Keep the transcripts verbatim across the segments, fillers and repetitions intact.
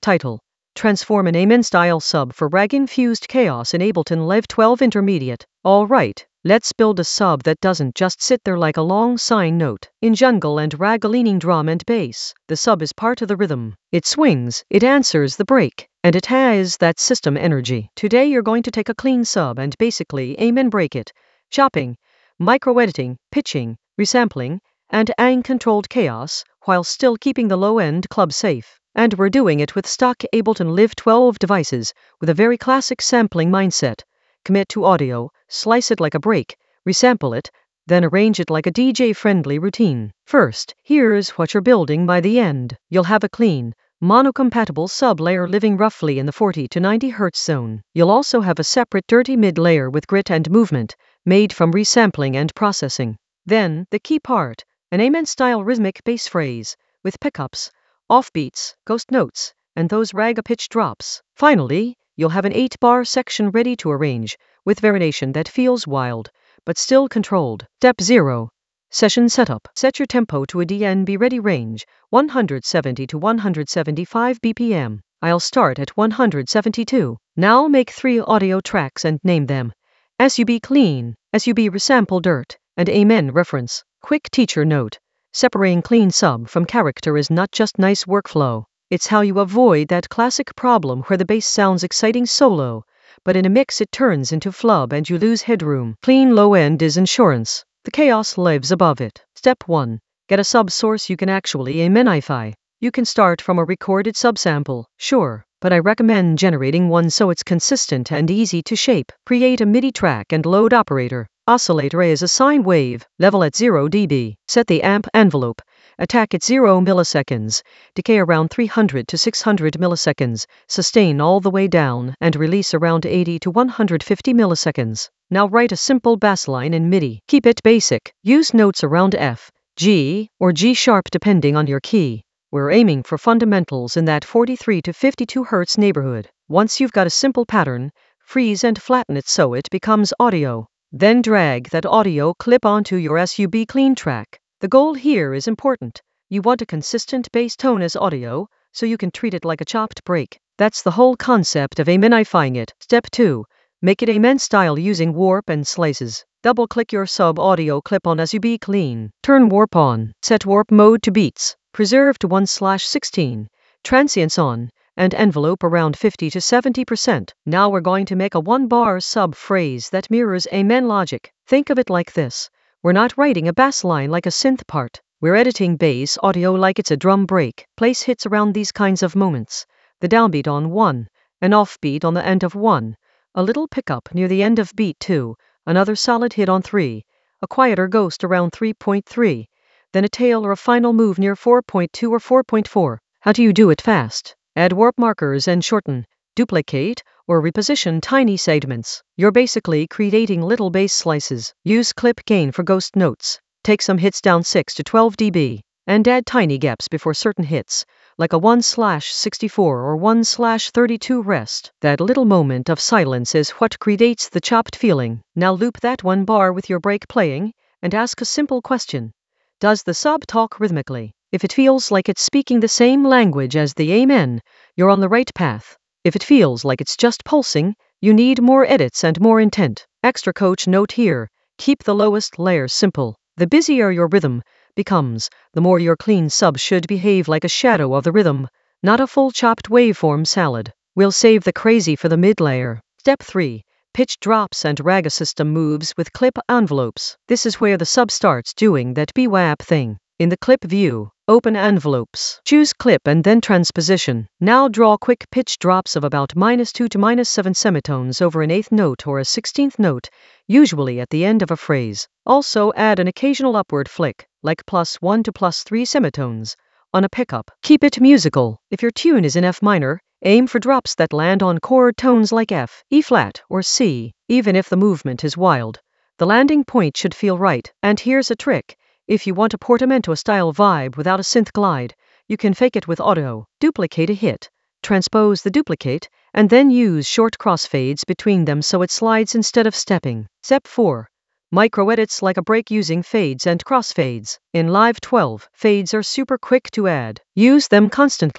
Title: Transform an Amen-style sub for rag-infused chaos in Ableton Live twelve Intermediate. Alright, let's build a sub that doesn't just sit there like a long sine note. In jungle and rag a leaning drum and bass, the sub is part of the rhythm. It swings, it answers the break, and it has that system energy. Today you're going to take a clean sub and basically amen break it. Chopping, micro-editing, pitching, resampling, and ang-controlled chaos, while still keeping the low-end club safe. And we're doing it with stock Ableton Live twelve devices, with a very classic sampling mindset. Commit to audio, slice it like a break, resample it, then arrange it like a D J-friendly routine. First, here's what you're building by the end. You'll have a clean, mono-compatible sub-layer living roughly in the forty to ninety hertz zone. You'll also have a separate dirty mid-layer with grit and movement, made from resampling and processing. Then, the key part, an Amen-style rhythmic bass phrase, with pickups, offbeats, ghost notes, and those rag-a-pitch drops. Finally, you'll have an eight-bar section ready to arrange, with variation that feels wild, but still controlled. Step zero. Session setup. Set your tempo to a D N B ready range, one hundred seventy to one hundred seventy-five B P M. I'll start at one hundred seventy-two. Now make three audio tracks and name them Sub Clean, Sub Resample Dirt, and Amen Reference. Quick teacher note. Separating clean sub from character is not just nice workflow. It's how you avoid that classic problem where the bass sounds exciting solo, but in a mix it turns into flub and you lose headroom. Clean low end is insurance. The chaos lives above it. Step one. Get a sub source you can actually amenify. You can start from a recorded subsample, sure, but I recommend generating one so it's consistent and easy to shape. Create a MIDI track and load operator. Oscillator A is a sine wave, level at zero decibels. Set the amp envelope. Attack at zero milliseconds. Decay around three hundred to six hundred milliseconds. Sustain all the way down and release around eighty to one hundred fifty milliseconds. Now write a simple bass line in MIDI. Keep it basic. Use notes around F, G, or G sharp depending on your key. We're aiming for fundamentals in that forty-three to fifty-two hertz neighborhood. Once you've got a simple pattern, freeze and flatten it so it becomes audio. Then drag that audio clip onto your Sub Clean track. The goal here is important. You want a consistent bass tone as audio, so you can treat it like a chopped break. That's the whole concept of amenifying it. Step two. Make it Amen style using warp and slices. Double-click your sub audio clip on Sub Clean. Turn warp on. Set warp mode to beats. Preserve to one slash sixteen. Transients on. And envelope around fifty to seventy percent. Now we're going to make a one-bar sub phrase that mirrors Amen logic. Think of it like this. We're not writing a bass line like a synth part. We're editing bass audio like it's a drum break. Place hits around these kinds of moments. The downbeat on one, an offbeat on the end of one, a little pickup near the end of beat two, another solid hit on three, a quieter ghost around three point three, then a tail or a final move near four point two or four point four. How do you do it fast? Add warp markers and shorten, duplicate, or reposition tiny segments. You're basically creating little bass slices. Use clip gain for ghost notes. Take some hits down six to twelve decibels, and add tiny gaps before certain hits, like a one slash sixty-four or one slash thirty-two rest. That little moment of silence is what creates the chopped feeling. Now loop that one bar with your break playing, and ask a simple question. Does the sub talk rhythmically? If it feels like it's speaking the same language as the Amen, you're on the right path. If it feels like it's just pulsing, you need more edits and more intent. Extra coach note here, keep the lowest layer simple. The busier your rhythm becomes, the more your clean sub should behave like a shadow of the rhythm, not a full chopped waveform salad. We'll save the crazy for the mid-layer. Step three. Pitch drops and rag system moves with clip envelopes. This is where the sub starts doing that B W A P thing. In the clip view, open envelopes. Choose clip and then transposition. Now draw quick pitch drops of about minus two to minus seven semitones over an eighth note or a sixteenth note, usually at the end of a phrase. Also add an occasional upward flick, like plus one to plus three semitones, on a pickup. Keep it musical. If your tune is in F minor, aim for drops that land on chord tones like F, E flat, or C, even if the movement is wild. The landing point should feel right. And here's a trick. If you want a portamento-style vibe without a synth glide, you can fake it with auto. Duplicate a hit, transpose the duplicate, and then use short crossfades between them so it slides instead of stepping. Step four. Micro-edits like a break using fades and crossfades. In Live twelve, fades are super quick to add. Use them constantly.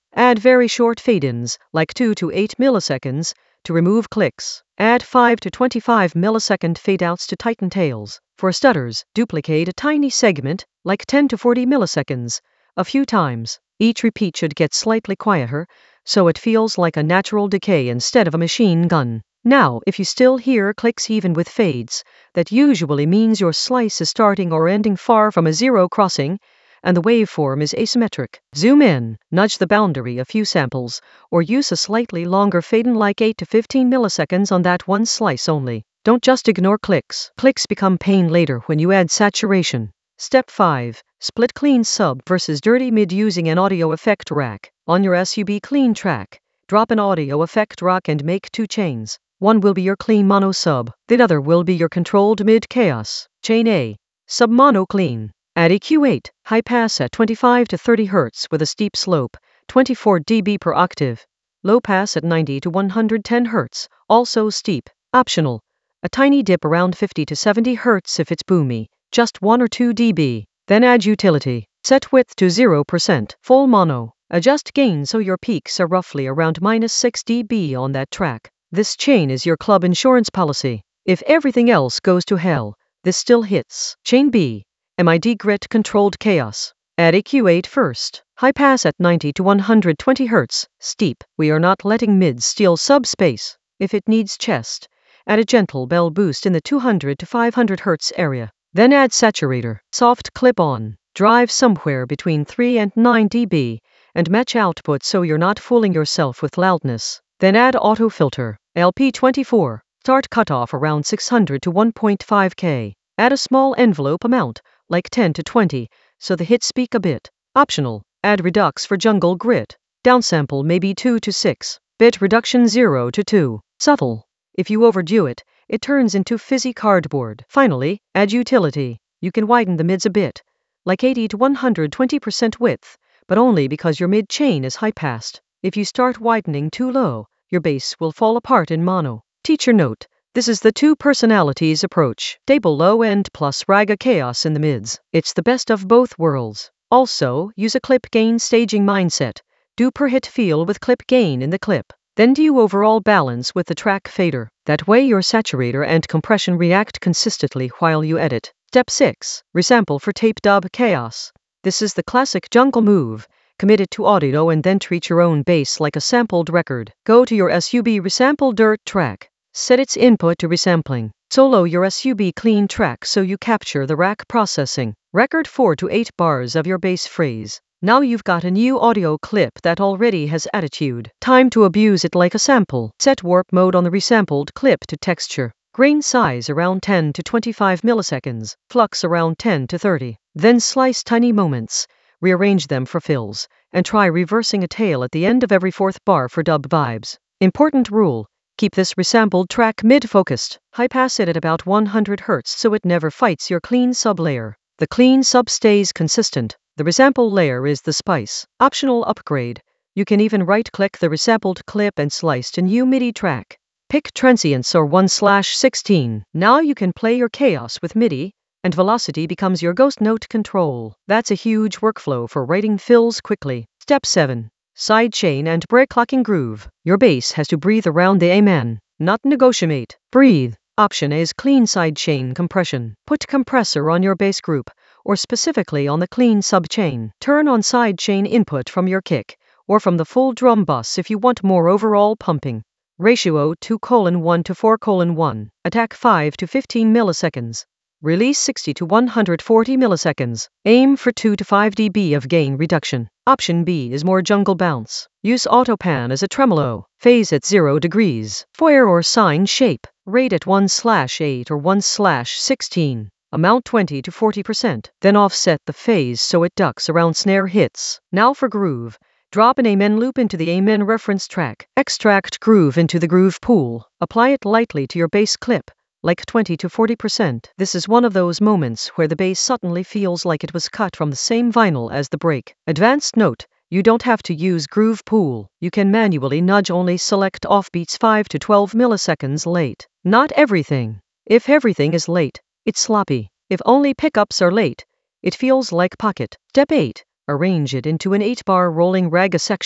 Add very short fade-ins, like two to eight milliseconds, to remove clicks. Add five to twenty-five millisecond fade-outs to tighten tails. For stutters, duplicate a tiny segment, like ten to forty milliseconds, a few times. Each repeat should get slightly quieter, so it feels like a natural decay instead of a machine gun. Now, if you still hear clicks even with fades, that usually means your slice is starting or ending far from a zero crossing, and the waveform is asymmetric. Zoom in, nudge the boundary a few samples, or use a slightly longer fade-in like eight to fifteen milliseconds on that one slice only. Don't just ignore clicks. Clicks become pain later when you add saturation. Step five. Split clean sub versus dirty mid using an audio effect rack. On your S U B clean track, drop an audio effect rack and make two chains. One will be your clean mono sub, the other will be your controlled mid chaos. Chain A. Sub mono clean. Add E Q eight, high pass at twenty-five to thirty hertz with a steep slope, twenty-four decibels per octave. Low pass at ninety to one hundred ten hertz, also steep. Optional. A tiny dip around fifty to seventy hertz if it's boomy, just one or two decibels. Then add utility. Set width to zero percent, full mono. Adjust gain so your peaks are roughly around minus six decibels on that track. This chain is your club insurance policy. If everything else goes to hell, this still hits. Chain B. M I D grit controlled chaos. Add E Q eight first. High pass at ninety to one hundred twenty hertz, steep. We are not letting mids steal subspace. If it needs chest, add a gentle bell boost in the two hundred to five hundred hertz area. Then add saturator, soft clip-on. Drive somewhere between three and nine decibels, and match output so you're not fooling yourself with loudness. Then add auto filter, L P twenty-four. Start cutoff around six hundred to one point five K. Add a small envelope amount, like ten to twenty, so the hits speak a bit. Optional. Add redux for jungle grit. Downsample maybe two to six. Bit reduction zero to two. Subtle. If you overdo it, it turns into fizzy cardboard. Finally, add utility. You can widen the mids a bit, like eighty to one hundred twenty percent width, but only because your mid chain is high-passed. If you start widening too low, your bass will fall apart in mono. Teacher note. This is the two personalities approach. Stable low end plus raga chaos in the mids. It's the best of both worlds. Also, use a clip gain staging mindset. Do per hit feel with clip gain in the clip. Then do overall balance with the track fader. That way your saturator and compression react consistently while you edit. Step six. Resample for tape dub chaos. This is the classic jungle move. Commit it to audio and then treat your own bass like a sampled record. Go to your S U B resample dirt track. Set its input to resampling. Solo your S U B clean track so you capture the rack processing. Record four to eight bars of your bass phrase. Now you've got a new audio clip that already has attitude. Time to abuse it like a sample. Set warp mode on the resampled clip to texture. Grain size around ten to twenty-five milliseconds. Flux around ten to thirty. Then slice tiny moments. Rearrange them for fills. And try reversing a tail at the end of every fourth bar for dub vibes. Important rule. Keep this resampled track mid-focused. High pass it at about one hundred hertz so it never fights your clean sub layer. The clean sub stays consistent. The resample layer is the spice. Optional upgrade. You can even right-click the resampled clip and slice to new MIDI track. Pick transients or one slash sixteen. Now you can play your chaos with MIDI, and velocity becomes your ghost note control. That's a huge workflow for writing fills quickly. Step seven. Sidechain and break locking groove. Your bass has to breathe around the amen, not negotiate. Breathe. Option A is clean sidechain compression. Put compressor on your bass group, or specifically on the clean subchain. Turn on sidechain input from your kick, or from the full drum bus if you want more overall pumping. Ratio two colon one to four colon one. Attack five to fifteen milliseconds. Release sixty to one hundred forty milliseconds. Aim for two to five decibels of gain reduction. Option B is more jungle bounce. Use autopan as a tremolo. Phase at zero degrees. Foyer or sine shape. Rate at one slash eight or one slash sixteen. Amount twenty to forty percent. Then offset the phase so it ducks around snare hits. Now for groove. Drop an amen loop into the amen reference track. Extract groove into the groove pool. Apply it lightly to your bass clip, like twenty to forty percent. This is one of those moments where the bass suddenly feels like it was cut from the same vinyl as the break. Advanced note. You don't have to use groove pool. You can manually nudge only select offbeats five to twelve milliseconds late. Not everything. If everything is late, it's sloppy. If only pickups are late, it feels like pocket. Step eight. Arrange it into an eight bar rolling raga section.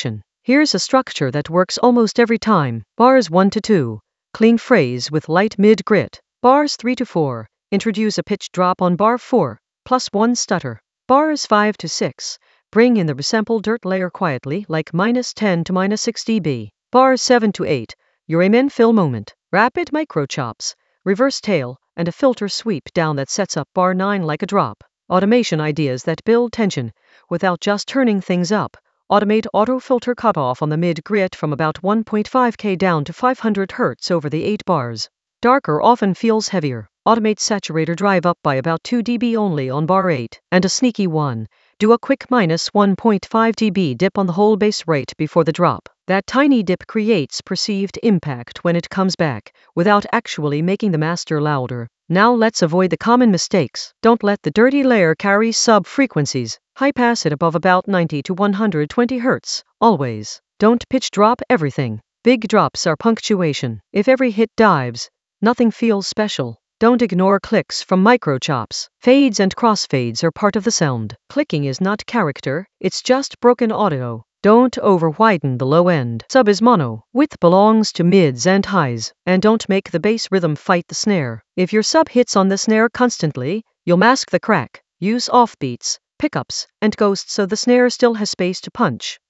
Here's a structure that works almost every time. Bars one to two. Clean phrase with light mid grit. Bars three to four. Introduce a pitch drop on bar four, plus one stutter. Bars five to six. Bring in the resample dirt layer quietly, like minus ten to minus six decibels. Bars seven to eight. Your amen fill moment. Rapid micro chops. Reverse tail, and a filter sweep down that sets up bar nine like a drop. Automation ideas that build tension without just turning things up. Automate auto filter cutoff on the mid grit from about one point five K down to five hundred hertz over the eight bars. Darker often feels heavier. Automate saturator drive up by about two decibels only on bar eight. And a sneaky one. Do a quick minus one point five decibel dip on the whole bass rate before the drop. That tiny dip creates perceived impact when it comes back, without actually making the master louder. Now let's avoid the common mistakes. Don't let the dirty layer carry sub-frequencies. High pass it above about ninety to one hundred twenty hertz, always. Don't pitch drop everything. Big drops are punctuation. If every hit dives, nothing feels special. Don't ignore clicks from micro chops. Fades and crossfades are part of the sound. Clicking is not character, it's just broken audio. Don't over-widen the low end. Sub is mono. Width belongs to mids and highs. And don't make the bass rhythm fight the snare. If your sub hits on the snare constantly, you'll mask the crack. Use offbeats, pickups, and ghosts so the snare still has space to punch.